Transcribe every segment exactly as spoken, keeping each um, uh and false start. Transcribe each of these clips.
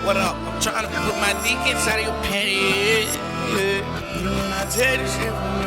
What up? I'm trying to put my dick inside of your panties. Yeah. I tell you shit from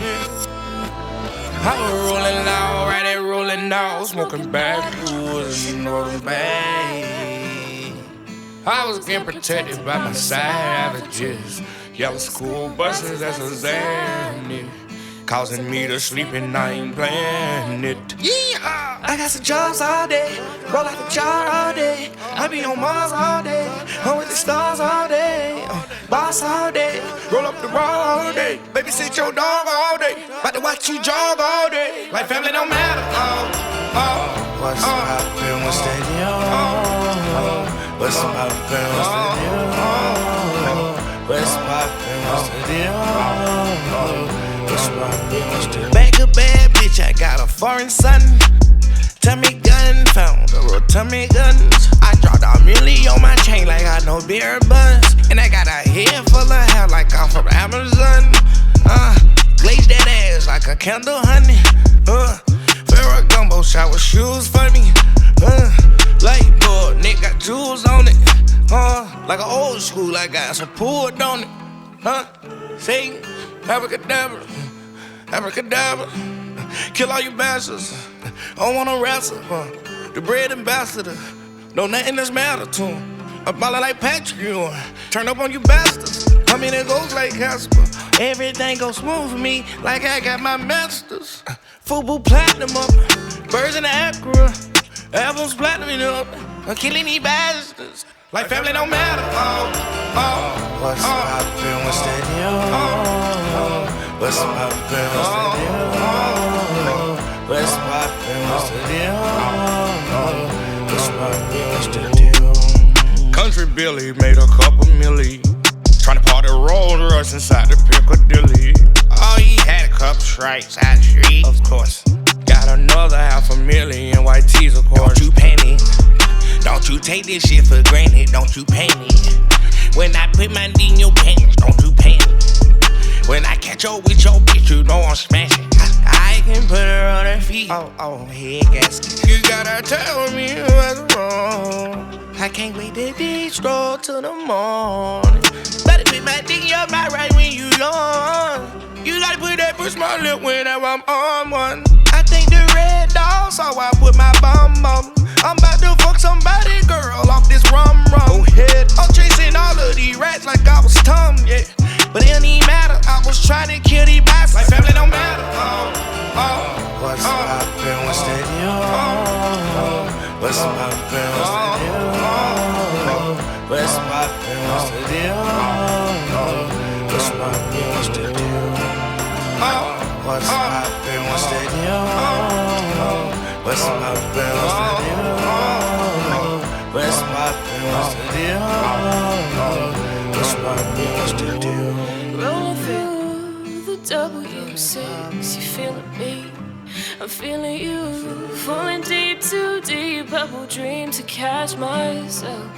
I was rolling out, right there rolling out, smoking backwoods, you know them bad. I was getting protected by my savages. Yellow school buses, that's a zany. Causing me to sleep and I ain't playing it. Yeah, I got some jobs all day, roll out the jar all day. I be on Mars all day, I'm with the stars all day. Uh, boss all day, roll up the raw all day. Babysit your dog all day, about to watch you jog all day. Like family don't matter. Oh, oh, what's oh, poppin', what's the deal? Oh, what's poppin', what's the deal? What's poppin', what's the deal? Back a bad bitch, I got a foreign son. Tummy gun, found a real tummy guns. I dropped a milli on my chain like I know beer buns. And I got a head full of hair like I'm from Amazon. Uh, glaze that ass like a candle, honey. Uh, Ferragamo shower shoes for me. Uh, light bulb, Nick got jewels on it. Uh, like an old school, I got some pool on it. Huh? Say, abracadabra. Abracadabra, kill all you bastards. I don't wanna wrestle, huh? The bread ambassador, no nothing that's matter to him. I'm ballin' like Patrick, you turn up on you bastards. I mean, it goes like Casper. Everything goes smooth for me, like I got my masters. Fubu platinum up, birds in the Acura. Albums platinum up, I'm killing these bastards. Like family don't matter. Oh, oh, what's oh, poppin', what's the deal? Oh, oh, what's poppin', what's the deal? What's poppin', what's the deal? What's poppin', what's the deal? Country Billy made a couple milli, tryna party Rolls Royce inside the Piccadilly. Oh, he had a couple stripes out the street, of course. Got another half a million white tees, of course. Don't you panic, don't you take this shit for granted, don't you panic. When I put my D in your pants, don't you panic. When I catch up with your bitch, you know I'm smashing. I, I can put her on her feet. Oh, oh, head gasket. You gotta tell me what's wrong. I can't wait to be stroll till the morning. Better put my dick in your mouth right when you yawn. You gotta put that push my lip whenever I'm on one. I think the red dog saw I put my bum on. I'm about to fuck somebody, girl, off this rum rum. Go ahead. I'm chasing all of these rats like I was Tom, yeah. But it don't even matter, I was trying to kill these bastards. Like family don't matter. Oh, oh, what's oh, poppin', what's the deal? Oh, what's poppin', what's the deal? What's poppin', what's the deal? What's poppin', what's the deal? What's poppin', what's the deal? What's poppin', what's the deal? What's poppin', what's the deal? What's poppin', what's the deal? Rolling through the W six, you feeling me, I'm feeling you. Falling deep, too deep, bubble dream to catch myself.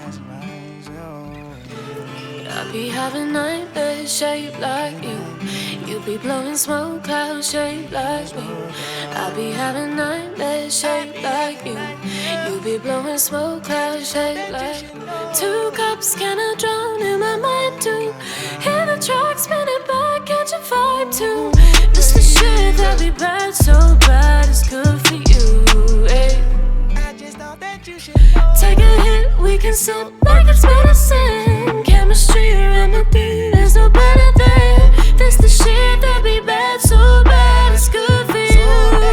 I be having nightmares shaped like you. You be blowing smoke clouds shaped like me. I be having nightmares shaped like you. You be blowing smoke clouds shaped like two cups, can I drown in my mind too? Hear the track spinning back, catch a vibe too. This the shit that be bad, so bad it's good for you, eh? Take a hit, we can sip like it's medicine. Chemistry, remedy, there's no better than. This the shit that be bad, so bad it's good for you,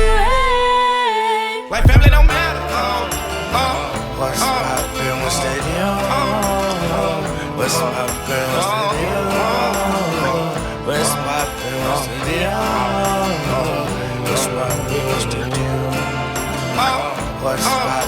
eh? like family don't matter. Oh, oh, what's poppin', what's the deal? What's poppin', what's the deal? What's poppin', what's the deal? What's poppin', what's the deal? What's poppin'?